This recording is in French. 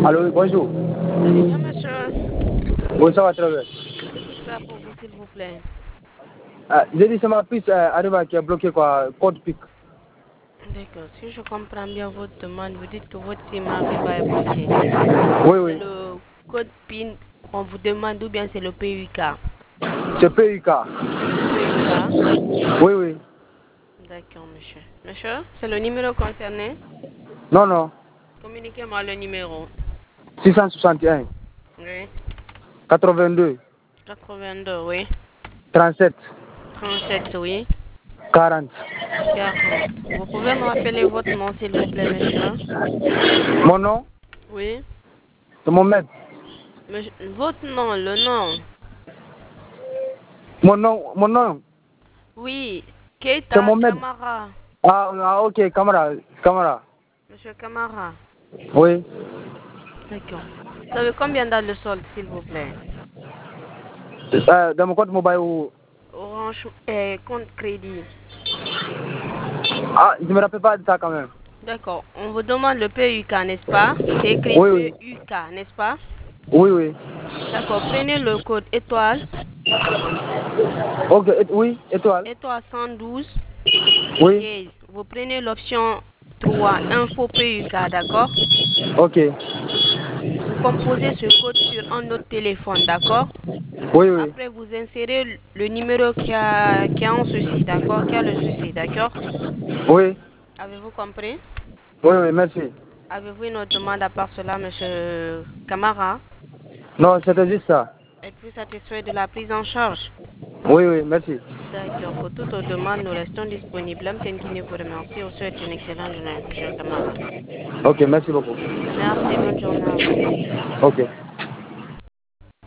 Allô, bonjour. Vous allez bien, monsieur? Oui, ça va très bien. Que puis-je faire pour vous, s'il vous plaît? J'ai dit, c'est ma puce Arriva qui a bloqué quoi, code PIC. D'accord. Si je comprends bien votre demande, vous dites que votre SIM Arriva est bloqué. Oui, C'est oui. le code PIN qu'on vous demande ou bien c'est le PUK? C'est PUK. Le PUK? Oui, oui. D'accord, monsieur. Monsieur, c'est le numéro concerné? Non, non. Communiquez-moi le numéro. 661, Oui. 82, 82, oui. 37, 37, oui. 40. 40. Vous pouvez me rappeler votre nom, s'il vous plaît, monsieur? Mon nom, Oui. c'est Mohamed. Votre nom, le nom. Mon nom, Oui. c'est Keita Mohamed. Camara. Ok, camarade. Monsieur Camara. Oui. D'accord. Vous avez combien dans le solde, s'il vous plaît? Dans mon compte mobile ou... Orange et compte crédit. Je me rappelle pas de ça quand même. D'accord. On vous demande le PUK, n'est-ce pas? C'est écrit Oui, oui. PUK, n'est-ce pas? Oui, oui. D'accord. Prenez le code étoile, Ok, oui, étoile. étoile 112, Oui. dièse. Vous prenez l'option 3, info PUK, d'accord? Ok. Vous composez ce code sur un autre téléphone, d'accord? Oui, oui. Après, vous insérez le numéro qui a un souci, d'accord? Qui a le souci, d'accord? Oui. Avez-vous compris? Oui, oui, merci. Avez-vous une autre demande à part cela, monsieur Camara? Non, c'était juste ça. Êtes-vous satisfait de la prise en charge? Oui, oui, merci. D'accord. Pour toute autre demande, nous restons disponibles. Amten vous remercie. On souhaite une excellente journée, monsieur Camara. Ok, merci beaucoup. Merci. Bonne journée à vous. Ok.